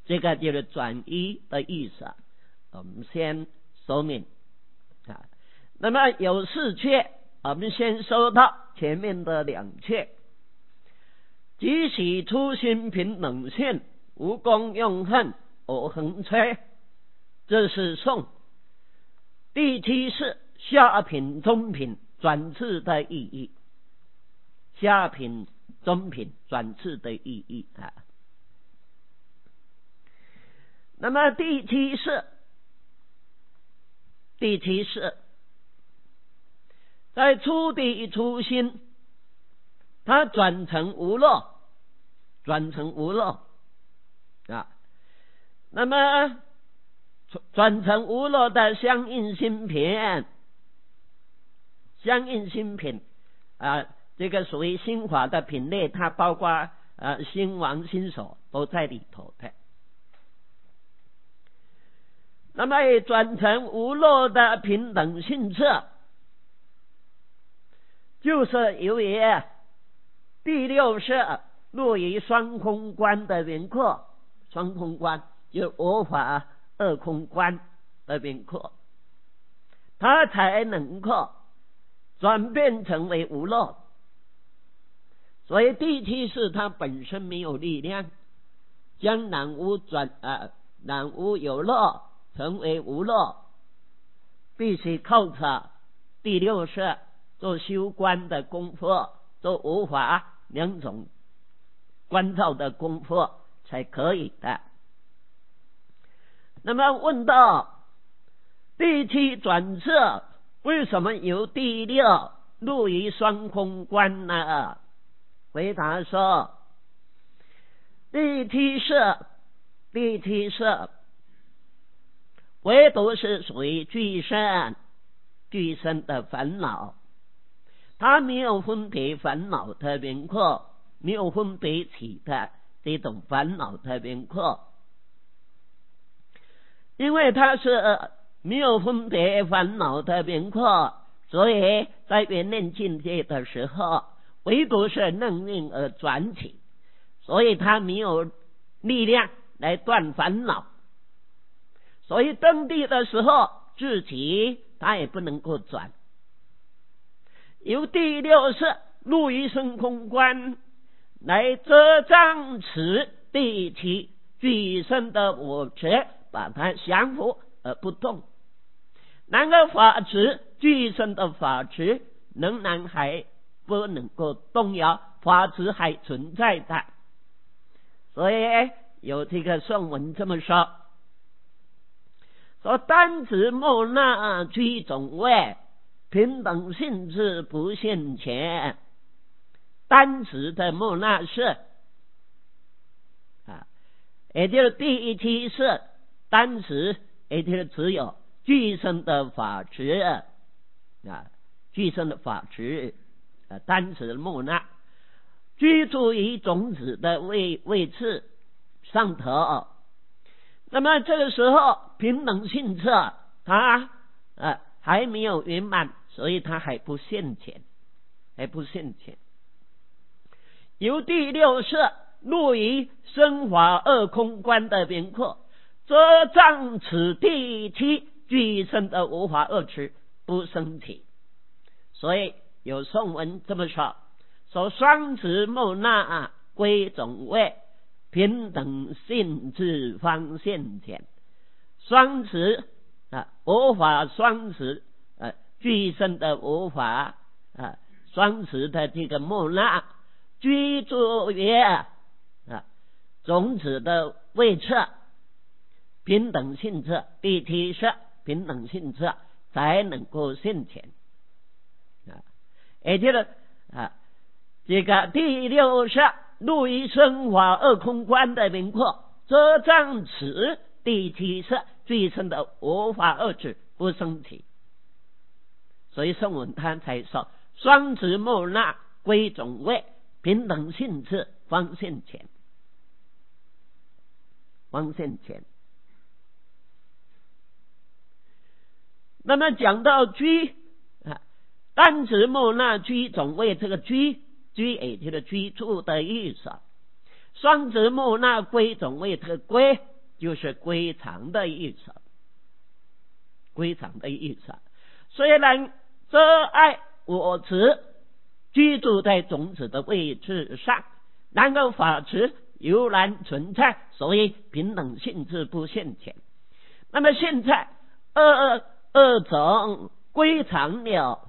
这个就是转移的意思。我们先说明啊。那么有4阙，我们先说到前面的2阙。即喜初心平等性，无功用恨我横吹。这是颂第7世下品中品转次的意义。下品中品转次的意义啊。那么第7世在初地初心，它转成无漏啊。那么转成无漏的相应心品啊，这个属于心法的品类，它包括心王心所都在里头的。那么转成无漏的平等性质，就是由于第6世落于双空观的名课，双空观就我法2空观的名课，它才能够转变成为无漏。所以第7世它本身没有力量将染污有漏成为无漏，必须靠着第6世做修观的功夫，做无法2种观照的功夫才可以的。那么问到第7转次为什么由第6入于双空观呢？回答说，第7世唯独是属于具身的烦恼，他没有分别烦恼的名课，没有分别起的这种烦恼的名课。因为他是没有分别烦恼的名课，所以在圆念境界的时候，唯独是能运而转起，所以他没有力量来断烦恼。所以登地的时候自己他也不能够转。由第6世入于深空观来遮障此第7具身的我执，把它降服而不动。然而法执具身的法执仍然还不能够动摇，法执还存在的。所以有这个颂文这么说，说单指莫那居总位，平等性质不现前。单指的莫那是也就是第7世单指，也就是只有具身的法执具身的法执单指莫那居住于种子的位置上头。那么这个时候平等性质它还没有圆满，所以它还不现前。由第6世入于生法2空观的名课，遮障此第7具身的无法2执不生起。所以有颂文这么说，说双持莫那归总位，平等性质方现前。双持无法双持具身的无法双持的这个莫那居住于种子的位置，平等性质第7世平等性质才能够现前。也就是这个第6世入于生法2空观的名课，遮障此第7世具身的无法2执不生起。所以颂文他才说双持莫那归总位，平等性质方现前。那么讲到居单持莫那居总位，这个居也就是居住的意思。双持莫那归总位，这个归就是归藏的意思。归藏的意思，虽然这爱我执居住在种子的位置上，然而法执悠然存在，所以平等性质不现前。那么现在二种归藏了